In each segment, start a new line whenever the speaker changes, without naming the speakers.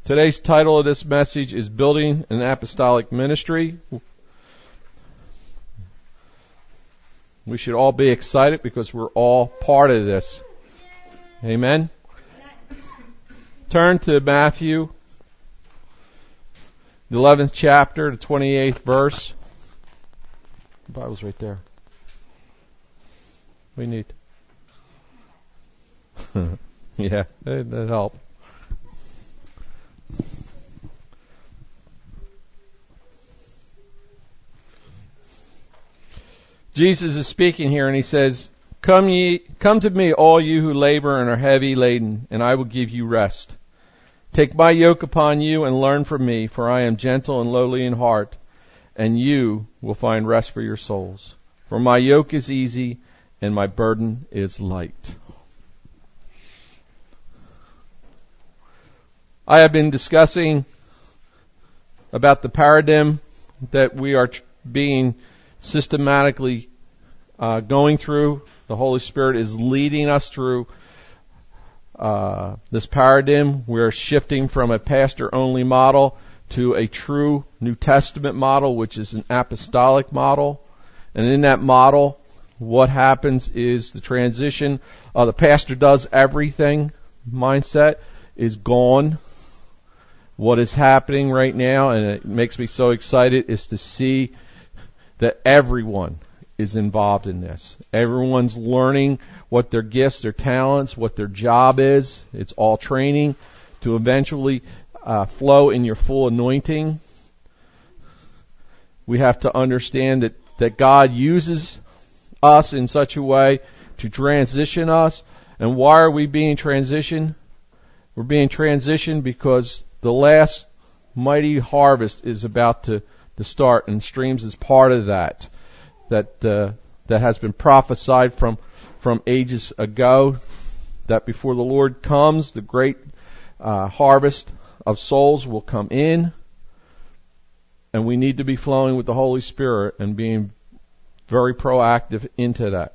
Today's title of this message is Building an Apostolic Ministry. We should all be excited because we're all part of this. Amen? Turn to Matthew, the 11th chapter, the 28th verse. The Bible's right there. We need. Yeah, that helped. Jesus is speaking here and he says, Come to me, all you who labor and are heavy laden, and I will give you rest. Take my yoke upon you and learn from me, for I am gentle and lowly in heart, and you will find rest for your souls. For my yoke is easy and my burden is light. I have been discussing about the paradigm that we are being systematically going through. The Holy Spirit is leading us through this paradigm. We're shifting from a pastor-only model to a true New Testament model, which is an apostolic model. And in that model, what happens is the transition, the pastor does everything mindset is gone. What is happening right now, and it makes me so excited, is to see that everyone is involved in this. Everyone's learning what their gifts, their talents, what their job is. It's all training to eventually flow in your full anointing. We have to understand that God uses us in such a way to transition us. And why are we being transitioned? We're being transitioned because the last mighty harvest is about to start, and streams is part of that has been prophesied from ages ago, that before the Lord comes, the great harvest of souls will come in, and we need to be flowing with the Holy Spirit and being very proactive into that.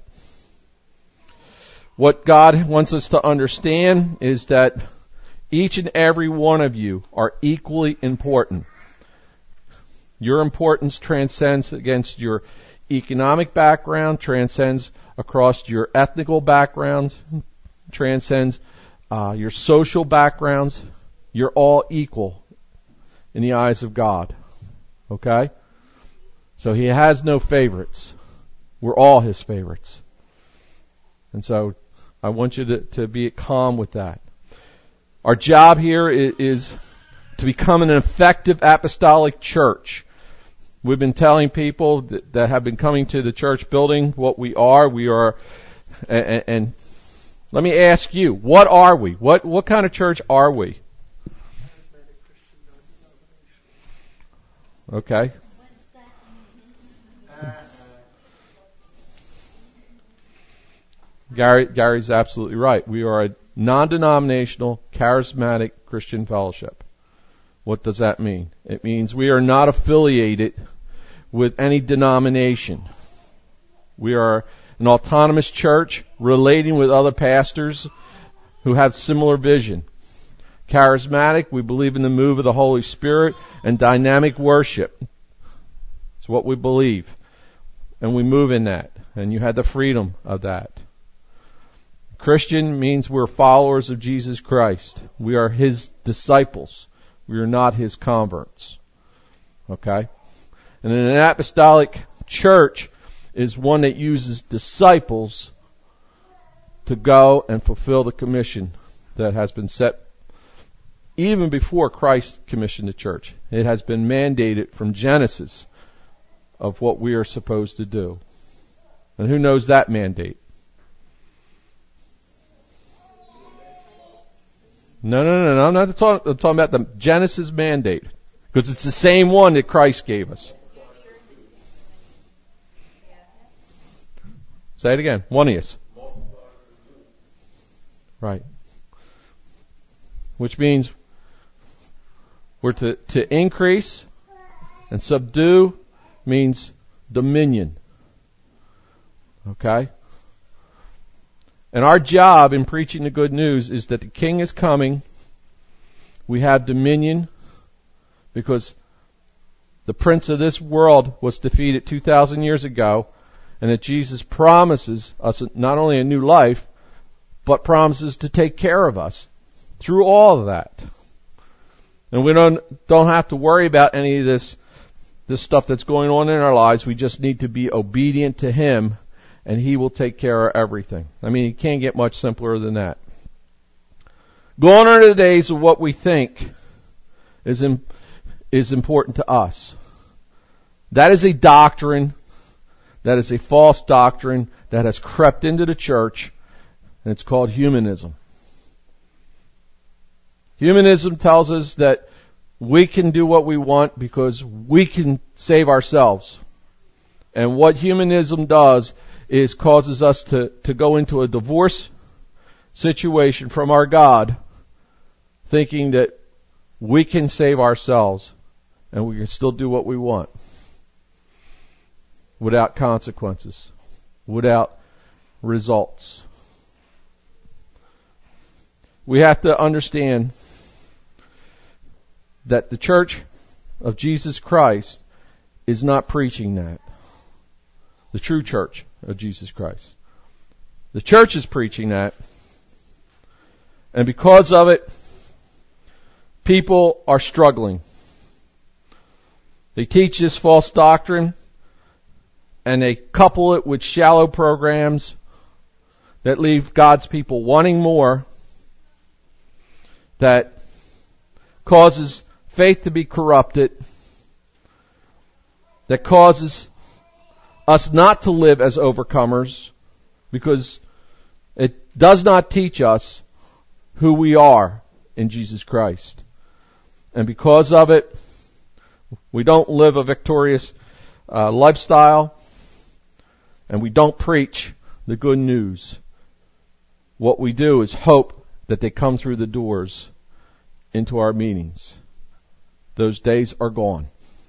What God wants us to understand is that each and every one of you are equally important. Your importance transcends against your economic background, transcends across your ethnical background, transcends your social backgrounds. You're all equal in the eyes of God. Okay? So He has no favorites. We're all His favorites. And so I want you to be calm with that. Our job here is to become an effective apostolic church. We've been telling people that have been coming to the church building what we are. We are, and let me ask you, what are we? What kind of church are we? Okay. Gary's absolutely right. We are a non-denominational, charismatic Christian fellowship. What does that mean? It means we are not affiliated with any denomination. We are an autonomous church relating with other pastors who have similar vision. Charismatic, we believe in the move of the Holy Spirit and dynamic worship. It's what we believe. And we move in that. And you had the freedom of that. Christian means we're followers of Jesus Christ. We are His disciples. We are not His converts. Okay? And an apostolic church is one that uses disciples to go and fulfill the commission that has been set even before Christ commissioned the church. It has been mandated from Genesis of what we are supposed to do. And who knows that mandate? No. I'm not talking about the Genesis mandate. Because it's the same one that Christ gave us. Say it again. One of us. Right. Which means we're to increase, and subdue means dominion. Okay? And our job in preaching the good news is that the King is coming, We have dominion because the prince of this world was defeated 2,000 years ago, and that Jesus promises us not only a new life, but promises to take care of us through all of that. And we don't have to worry about any of this stuff that's going on in our lives. We just need to be obedient to Him, and He will take care of everything. I mean, it can't get much simpler than that. Gone are the days of what we think is important to us. That is a doctrine, that is a false doctrine that has crept into the church, and it's called humanism. Humanism tells us that we can do what we want because we can save ourselves. And what humanism does is causes us to go into a divorce situation from our God, thinking that we can save ourselves and we can still do what we want without consequences, without results. We have to understand that the Church of Jesus Christ is not preaching that. The true Church of Jesus Christ. The church is preaching that, and because of it, people are struggling. They teach this false doctrine, and they couple it with shallow programs that leave God's people wanting more, that causes faith to be corrupted, that causes us not to live as overcomers, because it does not teach us who we are in Jesus Christ. And because of it, we don't live a victorious lifestyle, and we don't preach the good news. What we do is hope that they come through the doors into our meetings. Those days are gone.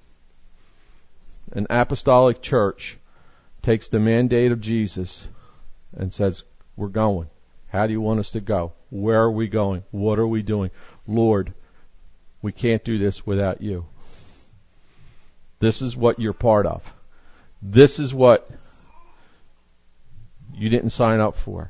An apostolic church takes the mandate of Jesus and says, we're going. How do you want us to go? Where are we going? What are we doing? Lord, we can't do this without you. This is what you're part of. This is what you didn't sign up for.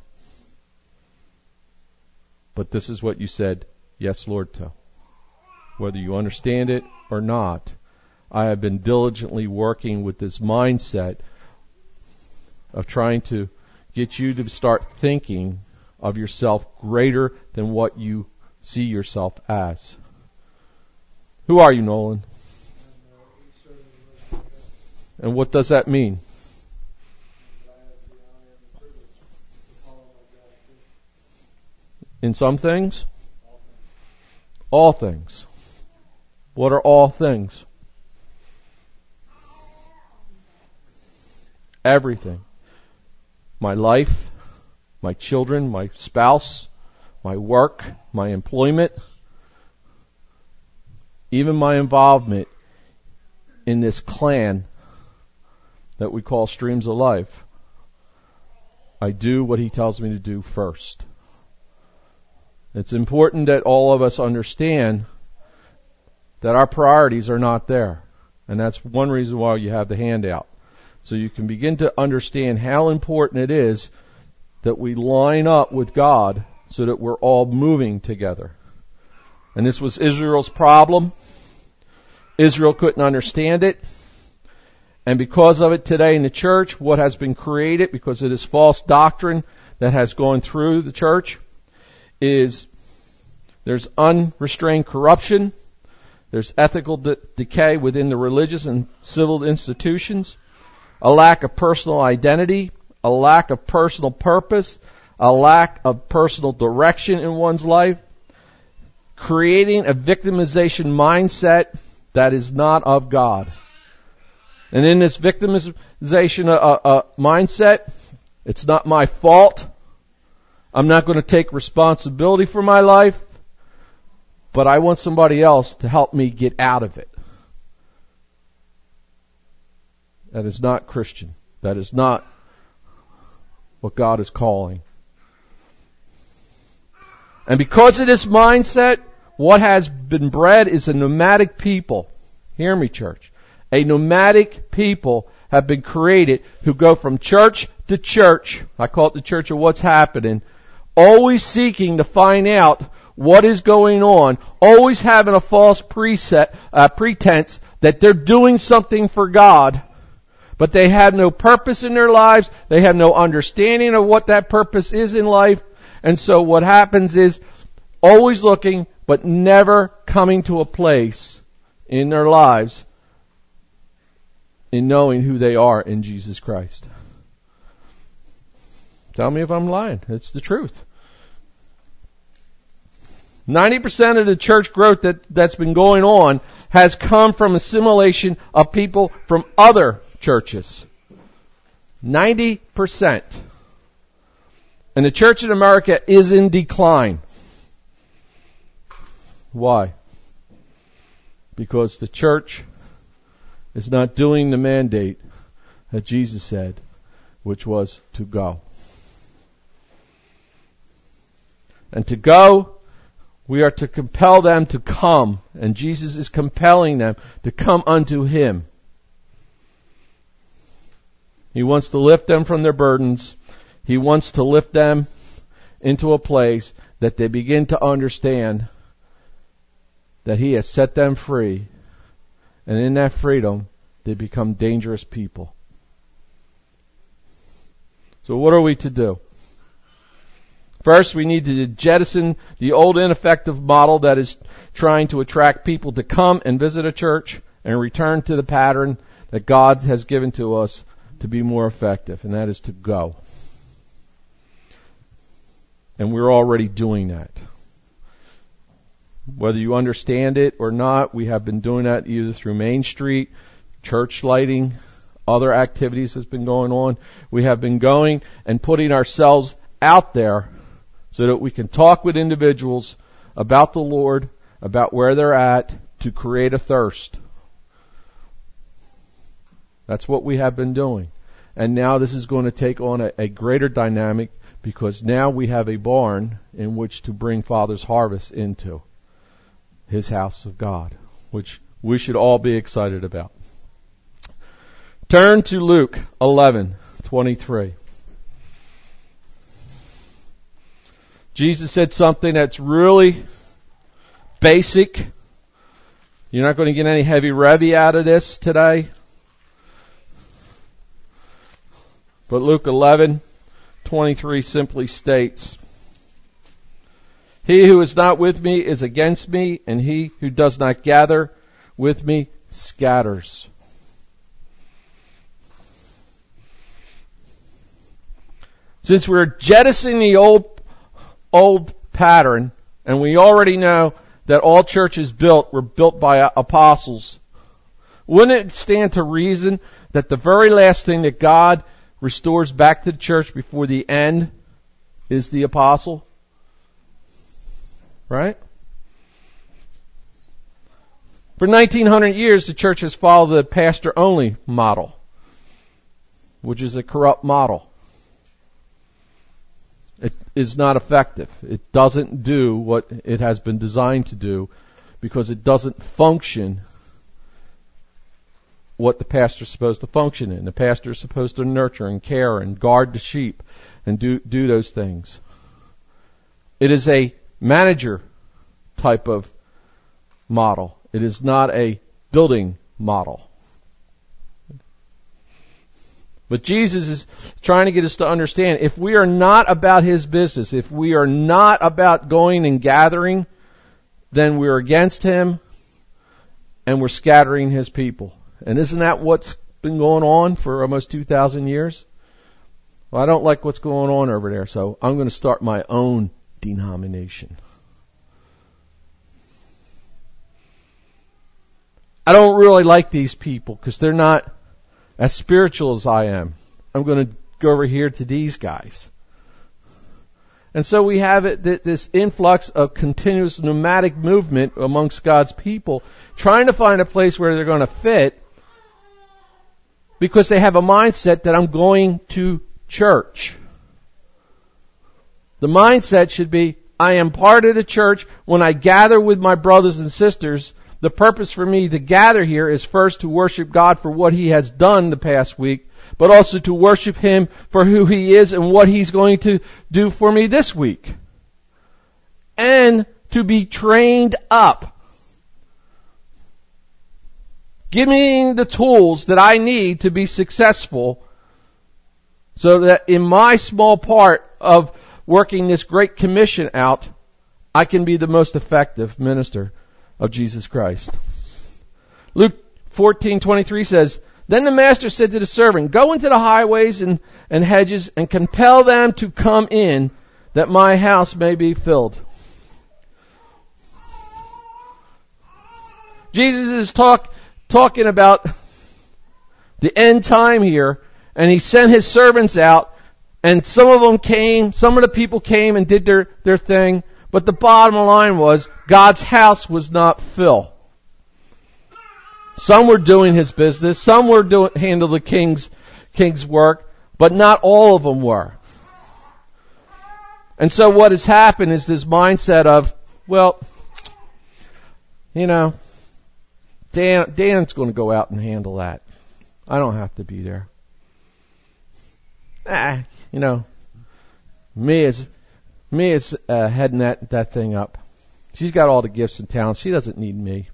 But this is what you said, yes, Lord, to. Whether you understand it or not, I have been diligently working with this mindset of trying to get you to start thinking of yourself greater than what you see yourself as. Who are you, Nolan? And what does that mean? In some things? All things. What are all things? Everything. My life, my children, my spouse, my work, my employment, even my involvement in this clan that we call Streams of Life. I do what He tells me to do first. It's important that all of us understand that our priorities are not there. And that's one reason why you have the handout. So you can begin to understand how important it is that we line up with God so that we're all moving together. And this was Israel's problem. Israel couldn't understand it. And because of it today in the church, what has been created because of this false doctrine that has gone through the church is there's unrestrained corruption, there's ethical decay within the religious and civil institutions, a lack of personal identity, a lack of personal purpose, a lack of personal direction in one's life, creating a victimization mindset that is not of God. And in this victimization mindset, it's not my fault. I'm not going to take responsibility for my life, but I want somebody else to help me get out of it. That is not Christian. That is not what God is calling. And because of this mindset, What has been bred is a nomadic people. Hear me, church. A nomadic people have been created who go from church to church. I call it the church of what's happening. Always seeking to find out what is going on. Always having a false pretense that they're doing something for God. But they have no purpose in their lives. They have no understanding of what that purpose is in life. And so what happens is always looking, but never coming to a place in their lives in knowing who they are in Jesus Christ. Tell me if I'm lying. It's the truth. 90% of the church growth that's been going on has come from assimilation of people from other churches. 90%. And the church in America is in decline. Why? Because the church is not doing the mandate that Jesus said, which was to go. And to go, we are to compel them to come. And Jesus is compelling them to come unto Him. He wants to lift them from their burdens. He wants to lift them into a place that they begin to understand that He has set them free. And in that freedom, they become dangerous people. So what are we to do? First, we need to jettison the old ineffective model that is trying to attract people to come and visit a church and return to the pattern that God has given to us to be more effective, and that is to go. And we're already doing that. Whether you understand it or not, we have been doing that either through Main Street, church lighting, other activities that's been going on. We have been going and putting ourselves out there so that we can talk with individuals about the Lord, about where they're at, to create a thirst. That's what we have been doing. And now this is going to take on a greater dynamic, because now we have a barn in which to bring Father's harvest into His house of God, which we should all be excited about. Turn to Luke 11:23. Jesus said something that's really basic. You're not going to get any heavy revy out of this today. But Luke 11:23 simply states, "He who is not with me is against me, and he who does not gather with me scatters." Since we're jettisoning the old pattern, and we already know that all churches were built by apostles, wouldn't it stand to reason that the very last thing that God restores back to the church before the end is the apostle? Right? For 1900 years, the church has followed the pastor-only model, which is a corrupt model. It is not effective. It doesn't do what it has been designed to do, because it doesn't function what the pastor is supposed to function in. The pastor is supposed to nurture and care and guard the sheep and do those things. It is a manager type of model. It is not a building model. But Jesus is trying to get us to understand, if we are not about His business, if we are not about going and gathering, then we're against Him and we're scattering His people. And isn't that what's been going on for almost 2,000 years? Well, I don't like what's going on over there, so I'm going to start my own denomination. I don't really like these people because they're not as spiritual as I am. I'm going to go over here to these guys. And so we have this influx of continuous nomadic movement amongst God's people, trying to find a place where they're going to fit, because they have a mindset that I'm going to church. The mindset should be, I am part of the church, when I gather with my brothers and sisters, the purpose for me to gather here is first to worship God for what He has done the past week, but also to worship Him for who He is and what He's going to do for me this week. And to be trained up. Give me the tools that I need to be successful so that in my small part of working this great commission out, I can be the most effective minister of Jesus Christ. Luke 14:23 says, Then the master said to the servant, Go into the highways and hedges and compel them to come in, that my house may be filled. Jesus is talking about the end time here, and He sent His servants out, and some of the people came and did their thing, but the bottom line was, God's house was not full. Some were doing His business, some were handle the king's work, but not all of them were. And so what has happened is this mindset of, well, Dan's going to go out and handle that. I don't have to be there. Me is heading that thing up. She's got all the gifts and talents. She doesn't need me.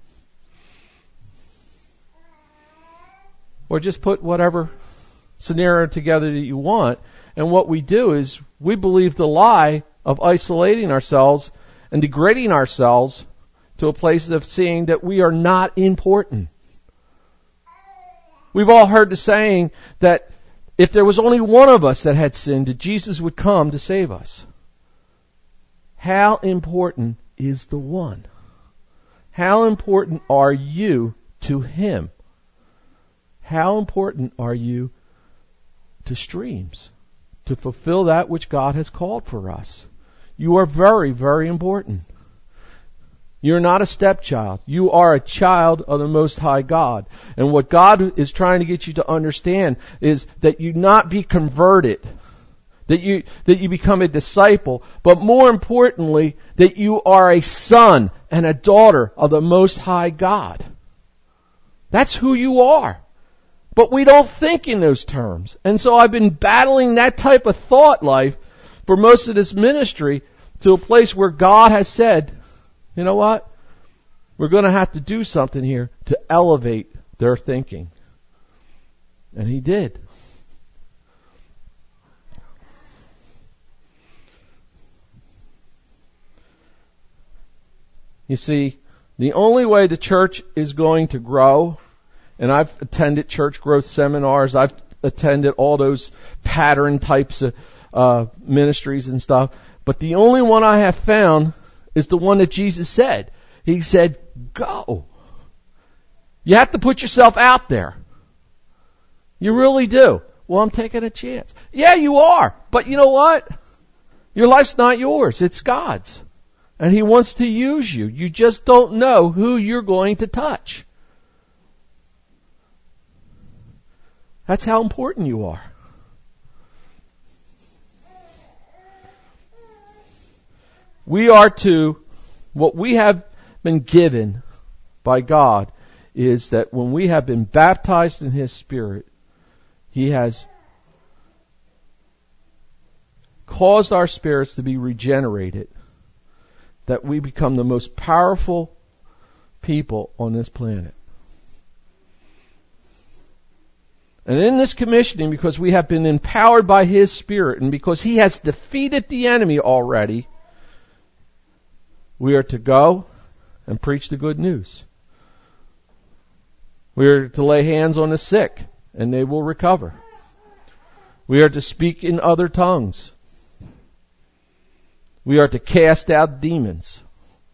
Or just put whatever scenario together that you want. And what we do is we believe the lie of isolating ourselves and degrading ourselves to a place of seeing that we are not important. We've all heard the saying that if there was only one of us that had sinned, that Jesus would come to save us. How important is the one? How important are you to Him? How important are you to Streams, to fulfill that which God has called for us? You are very, very important. You're not a stepchild. You are a child of the Most High God. And what God is trying to get you to understand is that you not be converted, that you become a disciple, but more importantly, that you are a son and a daughter of the Most High God. That's who you are. But we don't think in those terms. And so I've been battling that type of thought life for most of this ministry to a place where God has said, you know what? We're going to have to do something here to elevate their thinking. And He did. You see, the only way the church is going to grow, and I've attended church growth seminars, I've attended all those pattern types of ministries and stuff, but the only one I have found is the one that Jesus said. He said, go. You have to put yourself out there. You really do. Well, I'm taking a chance. Yeah, you are. But you know what? Your life's not yours. It's God's. And He wants to use you. You just don't know who you're going to touch. That's how important you are. We are to, what we have been given by God is that when we have been baptized in His Spirit, He has caused our spirits to be regenerated, that we become the most powerful people on this planet. And in this commissioning, because we have been empowered by His Spirit, and because He has defeated the enemy already, we are to go and preach the good news. We are to lay hands on the sick, and they will recover. We are to speak in other tongues. We are to cast out demons,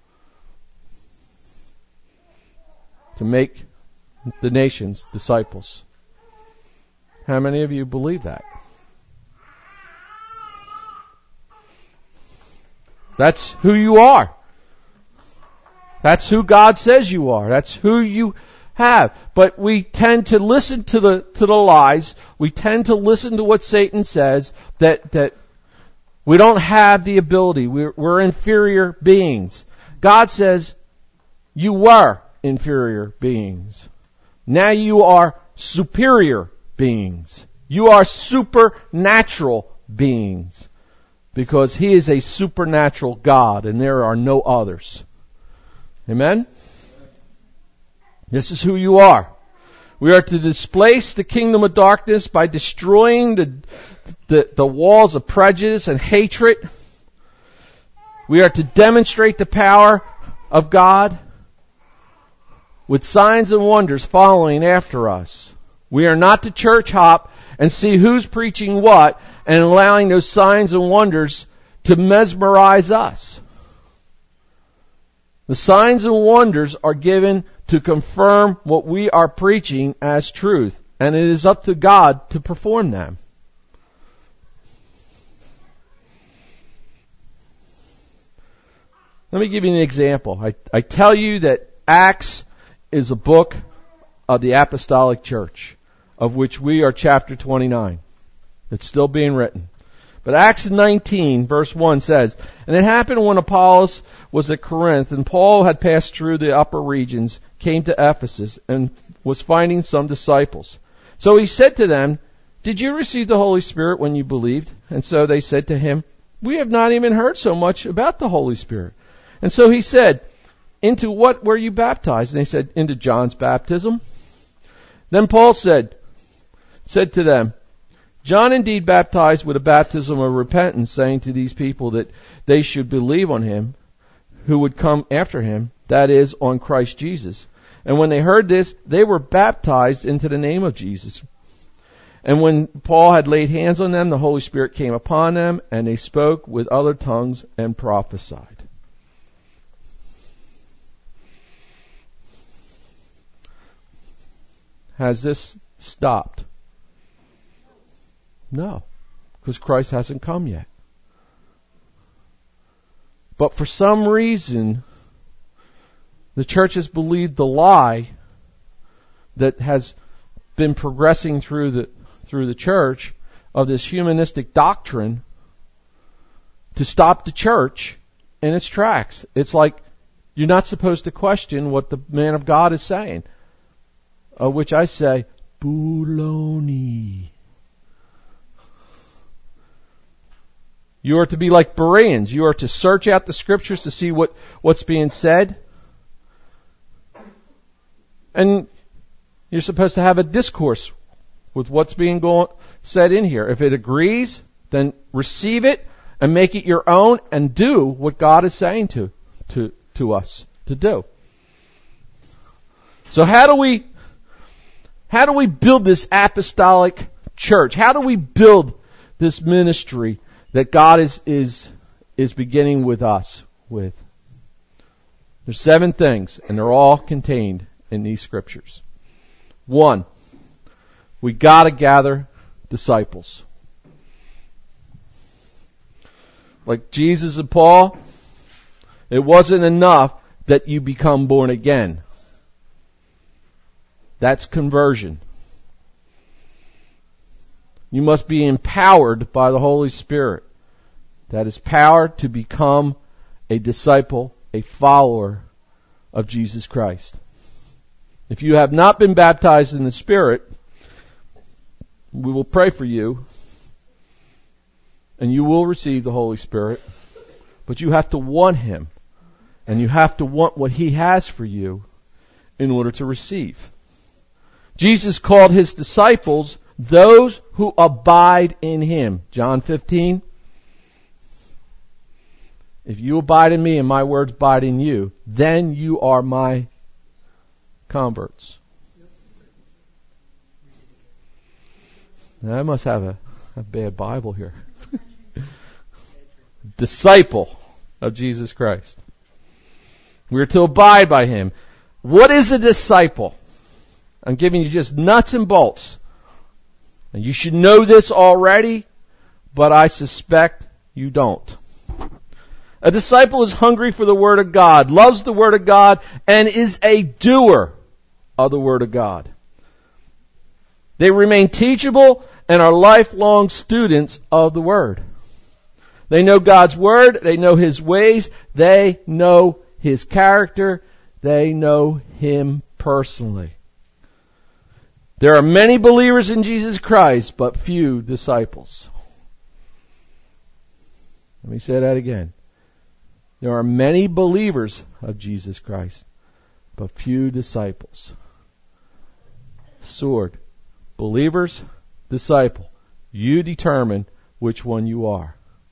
to make the nations disciples. How many of you believe that? That's who you are. That's who God says you are. That's who you have. But we tend to listen to the lies. We tend to listen to what Satan says, that We don't have the ability. We're inferior beings. God says, you were inferior beings. Now you are superior beings. You are supernatural beings. Because He is a supernatural God and there are no others. Amen? This is who you are. We are to displace the kingdom of darkness by destroying the walls of prejudice and hatred. We are to demonstrate the power of God with signs and wonders following after us. We are not to church hop and see who's preaching what and allowing those signs and wonders to mesmerize us. The signs and wonders are given to confirm what we are preaching as truth, and it is up to God to perform them. Let me give you an example. I tell you that Acts is a book of the Apostolic Church, of which we are chapter 29. It's still being written. But Acts 19 verse 1 says, "And it happened when Apollos was at Corinth, and Paul had passed through the upper regions, came to Ephesus, and was finding some disciples. So he said to them, 'Did you receive the Holy Spirit when you believed?' And so they said to him, 'We have not even heard so much about the Holy Spirit.' And so he said, 'Into what were you baptized?' And they said, 'Into John's baptism.' Then Paul said to them, 'John indeed baptized with a baptism of repentance, saying to these people that they should believe on him who would come after him, that is, on Christ Jesus. And when they heard this, they were baptized into the name of Jesus. And when Paul had laid hands on them, the Holy Spirit came upon them, and they spoke with other tongues and prophesied." Has this stopped? No, because Christ hasn't come yet. But for some reason, the church has believed the lie that has been progressing through the church of this humanistic doctrine to stop the church in its tracks. It's like you're not supposed to question what the man of God is saying. Of which I say, baloney. You are to be like Bereans. You are to search out the scriptures to see what's being said. And you're supposed to have a discourse with what's being said in here. If it agrees, then receive it and make it your own and do what God is saying to us to do. So how do we build this apostolic church? How do we build this ministry that God is beginning with us with? There's 7 things, and they're all contained in these scriptures. 1, we gotta gather disciples. Like Jesus and Paul, it wasn't enough that you become born again. That's conversion. You must be empowered by the Holy Spirit. That is power to become a disciple, a follower of Jesus Christ. If you have not been baptized in the Spirit, we will pray for you, and you will receive the Holy Spirit, but you have to want Him, and you have to want what He has for you in order to receive. Jesus called His disciples those who abide in Him. John 15. If you abide in me and my words abide in you, then you are my converts. Now, I must have a bad Bible here. Disciple of Jesus Christ. We are to abide by Him. What is a disciple? I'm giving you just nuts and bolts. And you should know this already, but I suspect you don't. A disciple is hungry for the Word of God, loves the Word of God, and is a doer of the Word of God. They remain teachable and are lifelong students of the Word. They know God's Word. They know His ways. They know His character. They know Him personally. There are many believers in Jesus Christ, but few disciples. Let me say that again. There are many believers of Jesus Christ, but few disciples. Sword. Believers, disciple. You determine which one you are.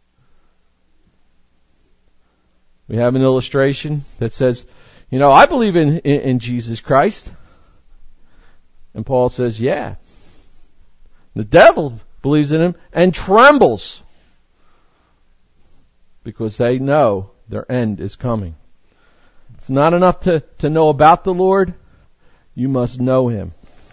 We have an illustration that says, I believe in Jesus Christ. And Paul says, yeah. The devil believes in Him and trembles because they know their end is coming. It's not enough to know about the Lord. You must know Him.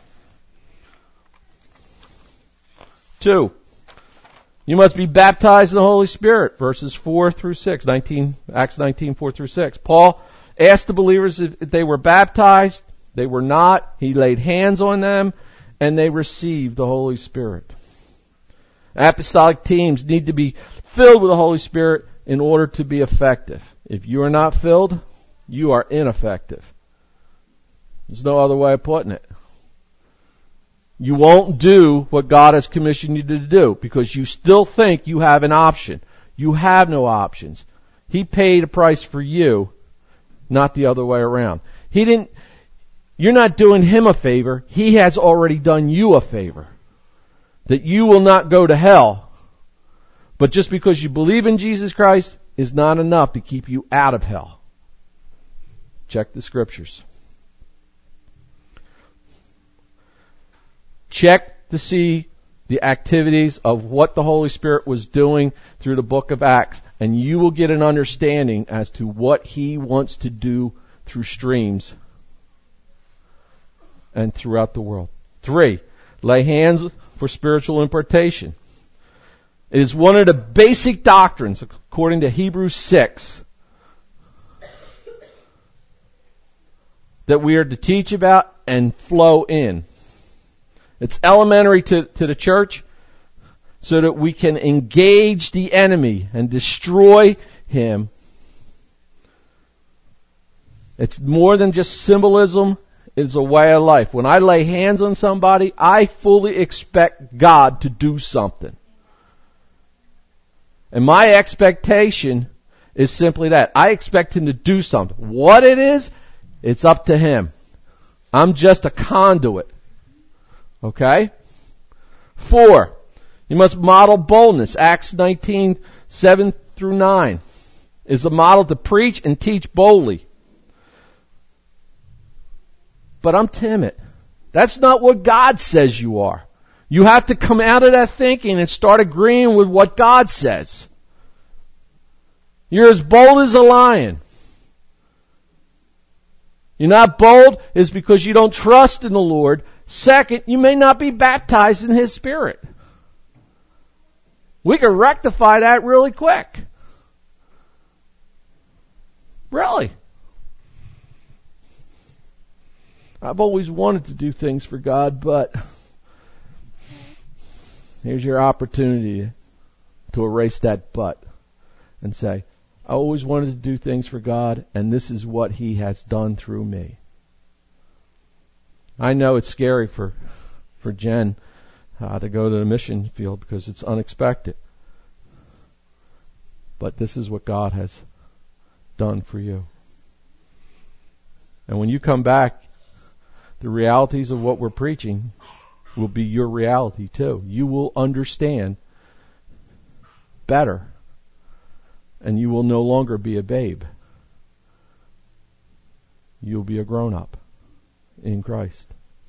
2. You must be baptized in the Holy Spirit, verses 4 through 6, Acts 19, 4 through 6. Paul asked the believers if they were baptized. They were not. He laid hands on them, and they received the Holy Spirit. Apostolic teams need to be filled with the Holy Spirit in order to be effective. If you are not filled, you are ineffective. There's no other way of putting it. You won't do what God has commissioned you to do because you still think you have an option. You have no options. He paid a price for you, not the other way around. You're not doing Him a favor. He has already done you a favor. That you will not go to hell. But just because you believe in Jesus Christ is not enough to keep you out of hell. Check the scriptures. Check to see the activities of what the Holy Spirit was doing through the book of Acts, and you will get an understanding as to what He wants to do through streams and throughout the world. 3, lay hands for spiritual impartation. It is one of the basic doctrines, according to Hebrews 6, that we are to teach about and flow in. It's elementary to the church so that we can engage the enemy and destroy him. It's more than just symbolism. It's a way of life. When I lay hands on somebody, I fully expect God to do something. And my expectation is simply that. I expect Him to do something. What it is, it's up to Him. I'm just a conduit. Okay? 4, you must model boldness. Acts 19, 7 through 9 is a model to preach and teach boldly. But I'm timid. That's not what God says you are. You have to come out of that thinking and start agreeing with what God says. You're as bold as a lion. You're not bold is because you don't trust in the Lord. Second, you may not be baptized in His Spirit. We can rectify that really quick. Really. I've always wanted to do things for God, but here's your opportunity to erase that but and say, I always wanted to do things for God, and this is what He has done through me. I know it's scary for Jen to go to the mission field because it's unexpected. But this is what God has done for you. And when you come back, the realities of what we're preaching will be your reality too. You will understand better, and you will no longer be a babe. You'll be a grown-up in Christ.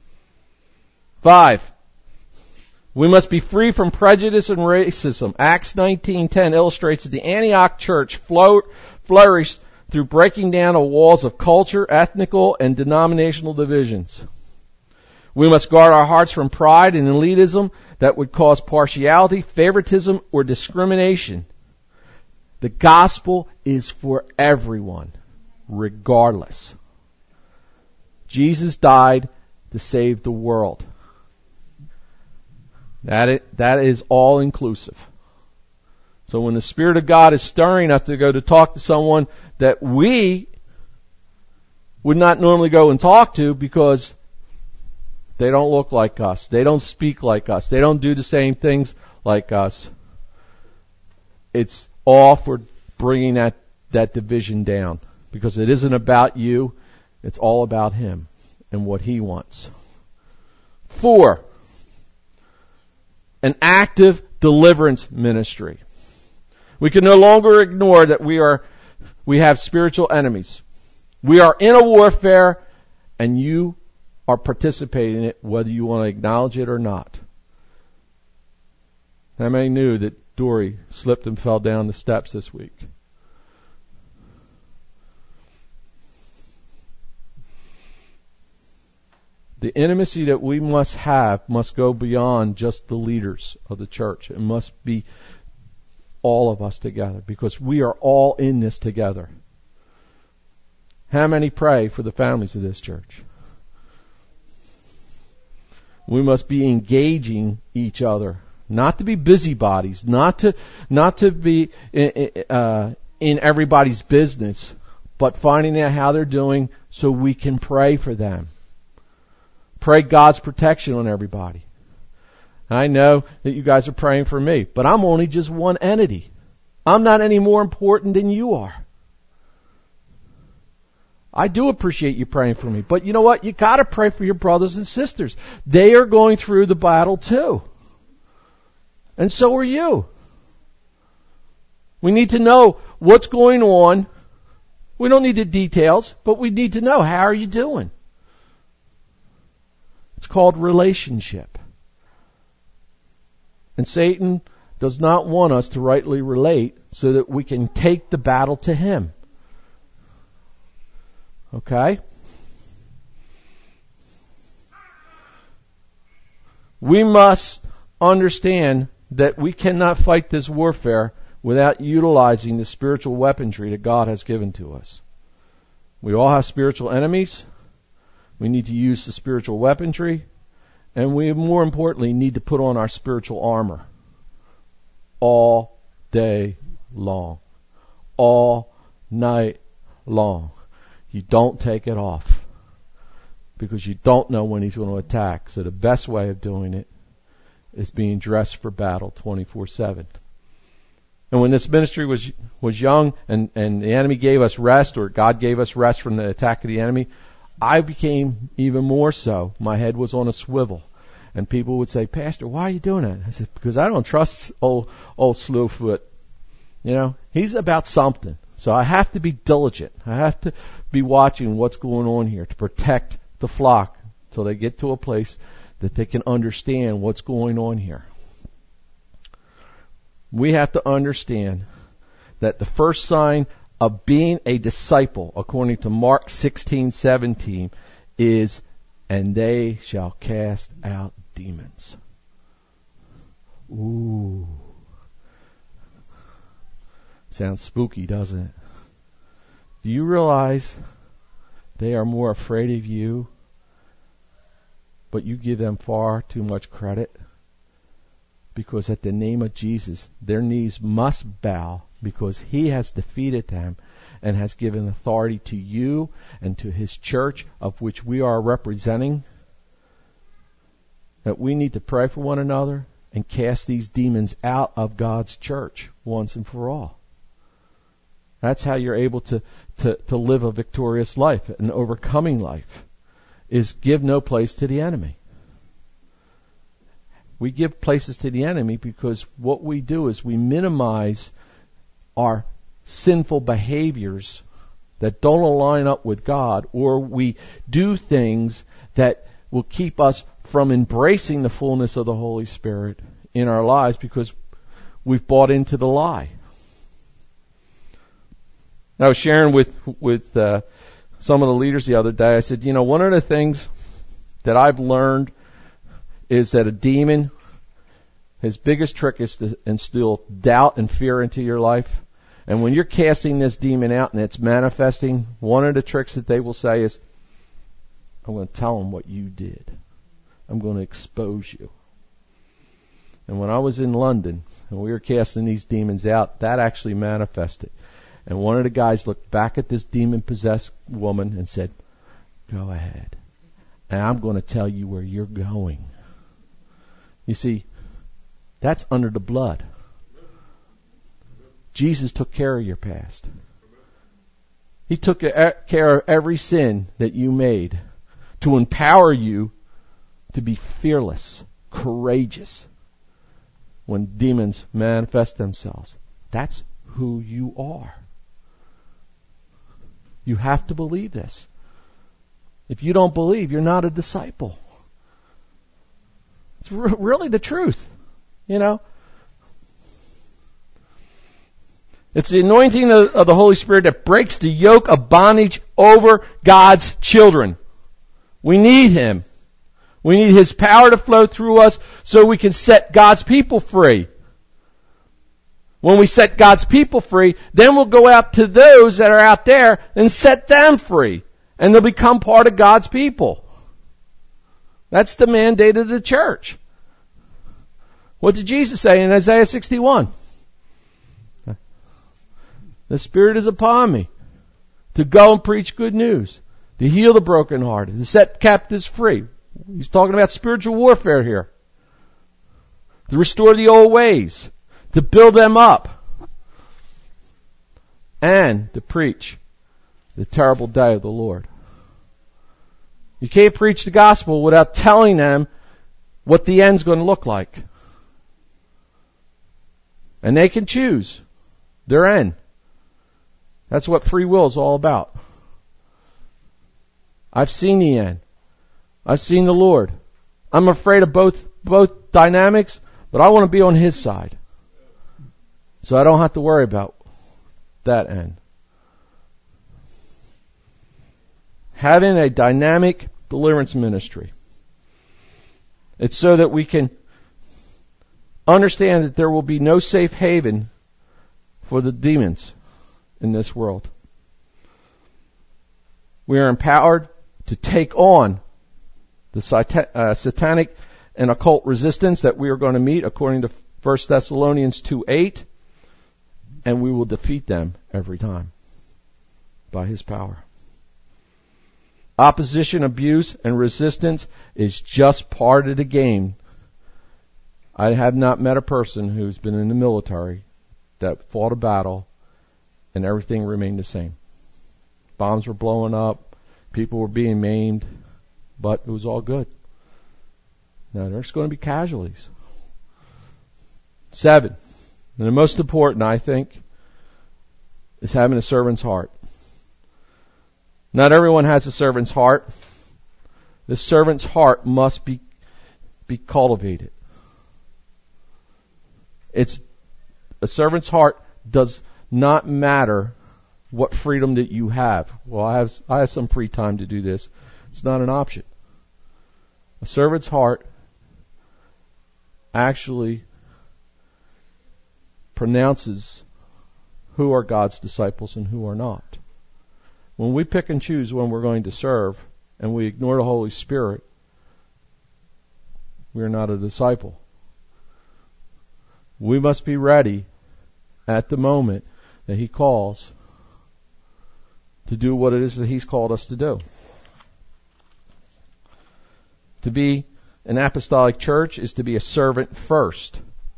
5, we must be free from prejudice and racism. Acts 19:10 illustrates that the Antioch church flourished through breaking down the walls of culture, ethnical, and denominational divisions. We must guard our hearts from pride and elitism that would cause partiality, favoritism, or discrimination. The gospel is for everyone, regardless. Jesus died to save the world. That is all inclusive. So when the Spirit of God is stirring us to go to talk to someone that we would not normally go and talk to because they don't look like us, they don't speak like us, they don't do the same things like us, it's all for bringing that division down. Because it isn't about you, it's all about Him and what He wants. 4, an active deliverance ministry. We can no longer ignore that we have spiritual enemies. We are in a warfare, and you are participating in it, whether you want to acknowledge it or not. How many knew that Dory slipped and fell down the steps this week? The intimacy that we must have must go beyond just the leaders of the church. It must be all of us together, because we are all in this together. How many pray for the families of this church? We must be engaging each other, not to be busybodies, not to be in everybody's business, but finding out how they're doing so we can pray for them. Pray God's protection on everybody. I know that you guys are praying for me, but I'm only just one entity. I'm not any more important than you are. I do appreciate you praying for me, but you know what? You got to pray for your brothers and sisters. They are going through the battle too. And so are you. We need to know what's going on. We don't need the details, but we need to know, how are you doing? It's called relationship. And Satan does not want us to rightly relate so that we can take the battle to him. Okay? We must understand that we cannot fight this warfare without utilizing the spiritual weaponry that God has given to us. We all have spiritual enemies. We need to use the spiritual weaponry. And we, more importantly, need to put on our spiritual armor all day long, all night long. You don't take it off because you don't know when he's going to attack. So the best way of doing it is being dressed for battle 24/7. And when this ministry was young and the enemy gave us rest, or God gave us rest from the attack of the enemy, I became even more so. My head was on a swivel. And people would say, "Pastor, why are you doing that?" I said, "Because I don't trust old Slowfoot. You know, he's about something. So I have to be diligent. I have to be watching what's going on here to protect the flock till they get to a place that they can understand what's going on here." We have to understand that the first sign of being a disciple, according to Mark 16:17, is, "And they shall cast out demons." Ooh. Sounds spooky, doesn't it? Do you realize they are more afraid of you, but you give them far too much credit? Because at the name of Jesus, their knees must bow, because he has defeated them and has given authority to you and to his church, of which we are representing, that we need to pray for one another and cast these demons out of God's church once and for all. That's how you're able to live a victorious life, an overcoming life, is give no place to the enemy. We give places to the enemy because what we do is we minimize our sinful behaviors that don't align up with God, or we do things that will keep us from embracing the fullness of the Holy Spirit in our lives because we've bought into the lie. I was sharing with some of the leaders the other day. I said, you know, one of the things that I've learned is that a demon, his biggest trick is to instill doubt and fear into your life. And when you're casting this demon out and it's manifesting, one of the tricks that they will say is, "I'm going to tell them what you did. I'm going to expose you." And when I was in London and we were casting these demons out, that actually manifested. And one of the guys looked back at this demon-possessed woman and said, "Go ahead. And I'm going to tell you where you're going." You see, that's under the blood. Jesus took care of your past. He took care of every sin that you made to empower you to be fearless, courageous when demons manifest themselves. That's who you are. You have to believe this. If you don't believe, you're not a disciple. It's really the truth, you know. It's the anointing of the Holy Spirit that breaks the yoke of bondage over God's children. We need Him. We need His power to flow through us so we can set God's people free. When we set God's people free, then we'll go out to those that are out there and set them free. And they'll become part of God's people. That's the mandate of the church. What did Jesus say in Isaiah 61? The Spirit is upon me to go and preach good news, to heal the brokenhearted, to set captives free. He's talking about spiritual warfare here. To restore the old ways, to build them up, and to preach the terrible day of the Lord. You can't preach the gospel without telling them what the end's going to look like. And they can choose their end. That's what free will is all about. I've seen the end. I've seen the Lord. I'm afraid of both dynamics, but I want to be on His side. So I don't have to worry about that end. Having a dynamic deliverance ministry. It's so that we can understand that there will be no safe haven for the demons in this world. We are empowered to take on the satanic and occult resistance that we are going to meet according to 1 Thessalonians 2:8, and we will defeat them every time by His power. Opposition, abuse, and resistance is just part of the game. I have not met a person who's been in the military that fought a battle and everything remained the same. Bombs were blowing up, people were being maimed, but it was all good. Now there's going to be casualties. 7, and the most important, I think, is having a servant's heart. Not everyone has a servant's heart. The servant's heart must be cultivated. A servant's heart does not matter what freedom that you have. Well, I have some free time to do this. It's not an option. A servant's heart actually pronounces who are God's disciples and who are not. When we pick and choose when we're going to serve and we ignore the Holy Spirit, we are not a disciple. We must be ready at the moment that He calls to do what it is that He's called us to do. To be an apostolic church is to be a servant first.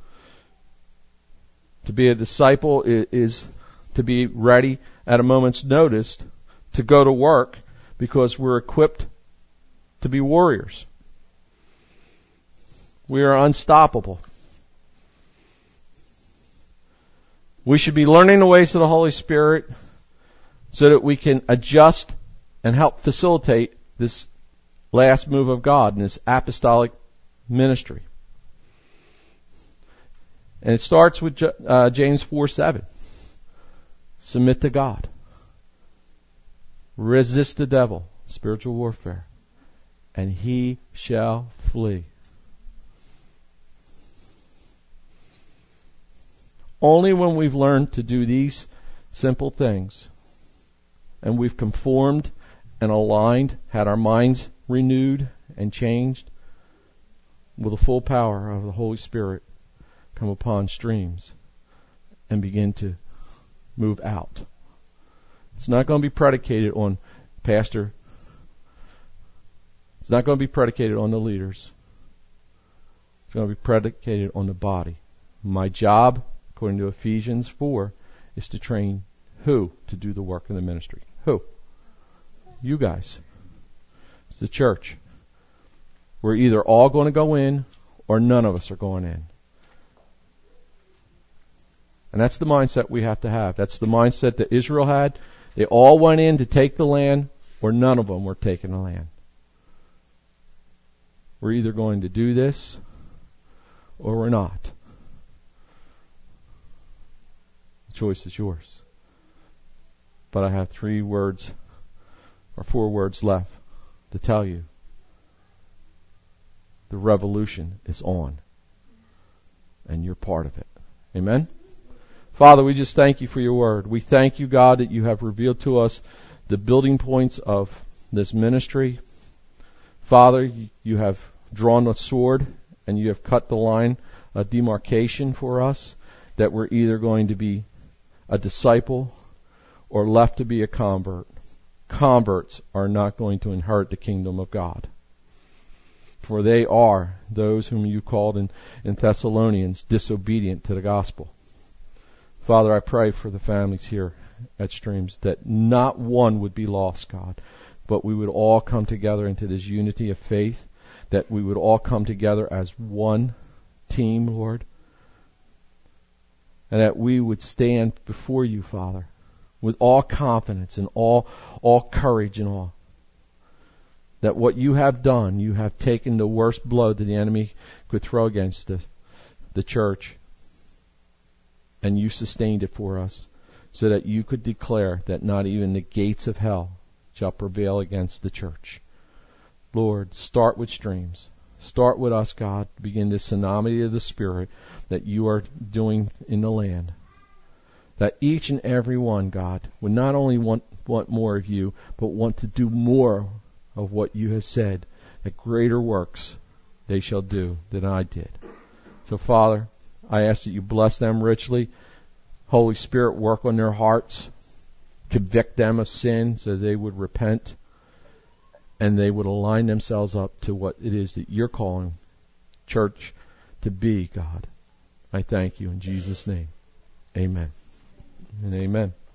To be a disciple is to be ready at a moment's notice to go to work because we're equipped to be warriors. We are unstoppable. We should be learning the ways of the Holy Spirit so that we can adjust and help facilitate this last move of God in this apostolic ministry. And it starts with James 4:7. Submit to God. Resist the devil, spiritual warfare, and he shall flee. Only when we've learned to do these simple things and we've conformed and aligned, had our minds renewed and changed with the full power of the Holy Spirit, come upon Streams and begin to move out. It's not going to be predicated on pastor. It's not going to be predicated on the leaders. It's going to be predicated on the body. My job, according to Ephesians 4, is to train who to do the work in the ministry? Who? You guys. It's the church. We're either all going to go in or none of us are going in. And that's the mindset we have to have. That's the mindset that Israel had. They all went in to take the land, or none of them were taking the land. We're either going to do this or we're not. The choice is yours. But I have 3 words or 4 words left to tell you. The revolution is on. And you're part of it. Amen? Father, we just thank you for your word. We thank you, God, that you have revealed to us the building points of this ministry. Father, you have drawn a sword and you have cut the line of demarcation for us, that we're either going to be a disciple or left to be a convert. Converts are not going to inherit the kingdom of God. For they are those whom you called in Thessalonians disobedient to the gospel. Father, I pray for the families here at Streams that not one would be lost, God, but we would all come together into this unity of faith, that we would all come together as one team, Lord, and that we would stand before you, Father, with all confidence and all courage and all. That what you have done, you have taken the worst blow that the enemy could throw against the church, and you sustained it for us, so that you could declare that not even the gates of hell shall prevail against the church. Lord, start with Streams. Start with us, God. Begin the tsunami of the Spirit that you are doing in the land. That each and every one, God, would not only want more of you, but want to do more of what you have said, that greater works they shall do than I did. So, Father, I ask that you bless them richly. Holy Spirit, work on their hearts. Convict them of sin so they would repent and they would align themselves up to what it is that you're calling church to be, God. I thank you in Jesus' name. Amen and amen.